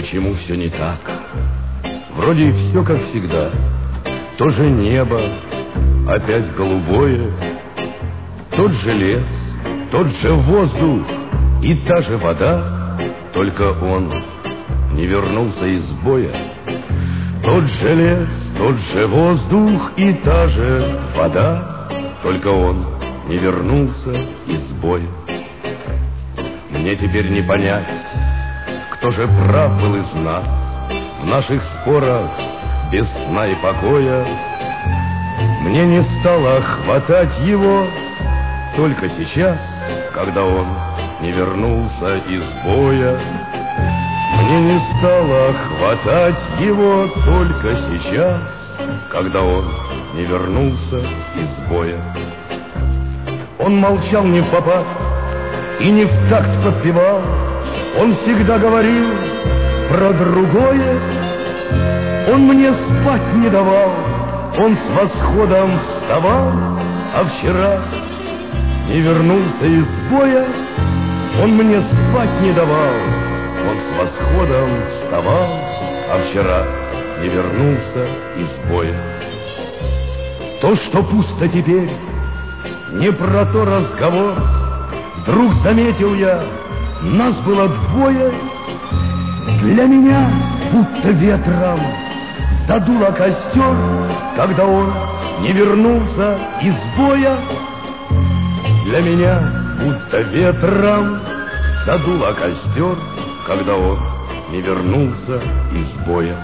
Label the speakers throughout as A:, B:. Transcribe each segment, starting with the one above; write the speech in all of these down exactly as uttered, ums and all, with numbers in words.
A: почему все не так? Вроде все как всегда. То же небо, опять голубое, тот же лес, тот же воздух и та же вода, только он не вернулся из боя. Тот же лес, тот же воздух и та же вода, только он не вернулся из боя. Мне теперь не понять, кто же прав был из нас в наших спорах без сна и покоя. Мне не стало хватать его только сейчас, когда он не вернулся из боя. Мне не стало хватать его только сейчас, когда он не вернулся из боя. Он молчал не впопад и не в такт подпевал, он всегда говорил про другое. Он мне спать не давал, он с восходом вставал, а вчера не вернулся из боя. Он мне спать не давал, он с восходом вставал, а вчера не вернулся из боя. То, что пусто теперь, не про то разговор. Вдруг заметил я, нас было двое. Для меня будто ветром задуло костер, когда он не вернулся из боя. Для меня будто ветром задуло костер, когда он не вернулся из боя.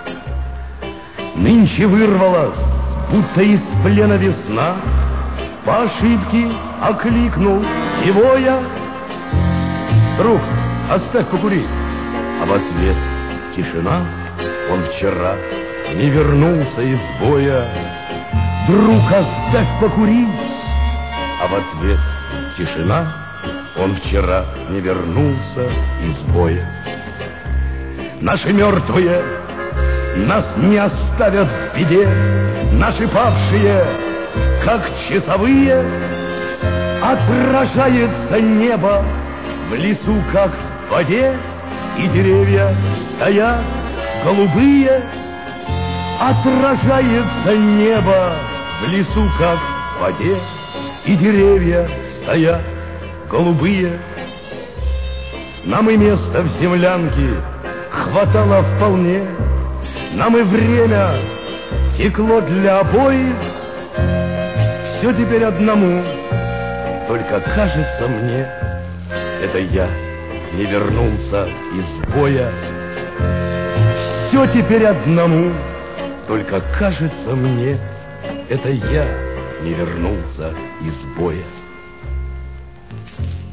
A: Нынче вырвалась, будто из плена весна, по ошибке окликнул его я. Друг, оставь покурить. А в ответ тишина. Он вчера не вернулся из боя. Друг, оставь покурить. А в ответ тишина. Он вчера не вернулся из боя. Наши мертвые нас не оставят в беде. Наши павшие, как часовые, отражается небо в лесу, как в воде, и деревья стоят голубые. Отражается небо в лесу, как в воде, и деревья стоят голубые. Нам и место в землянке хватало вполне, нам и время текло для обоих. Все теперь одному, только кажется мне, это я не вернулся из боя. Все теперь одному, только кажется мне, это я не вернулся из боя.